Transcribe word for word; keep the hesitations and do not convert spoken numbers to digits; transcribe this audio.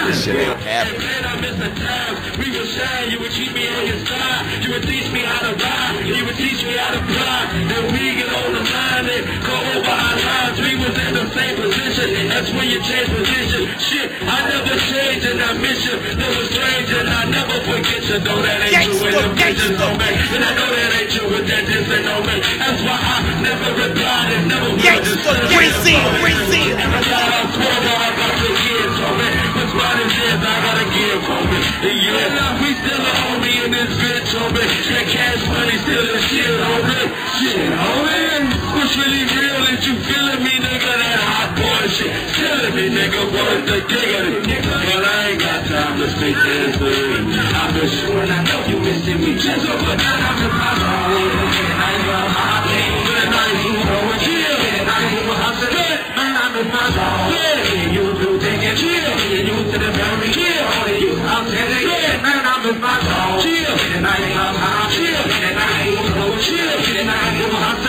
This shit ain't happening. We would shine, you would keep me on your side. You would teach me how to ride, you would teach me how to fly. Then we get on the line and go over our lines. We was in the same position, that's when you change position. Shit, I never changed and I miss you. Never strange and I never forget you. Know that ain't you with them bitches on me. And I know that ain't you with that this ain't on me. That's why I never replied and never would have decided. Brazil, Brazil. And I thought I swear that I got the kids on me. What's mine is this, I gotta give on me. Yeah, we still a homie in this bitch on me. That cash money still is shit on me. Shit on me. What's really real is you feeling me, nigga? That hot boy shit. Killing me, nigga. Worth the diggity, nigga. But I ain't got time to speak this thing. I've been sure and I know you missing me. Just over that I'm in my zone. And I ain't got my thing. And I ain't even know chill. And I ain't even have to get. Man, I'm in my zone. Yeah, you do take it chill. And you to the very chill. Only you, I'm telling you. Man, I'm in my zone. Chill. And I ain't got my chill. And I ain't even know chill. And I ain't even have to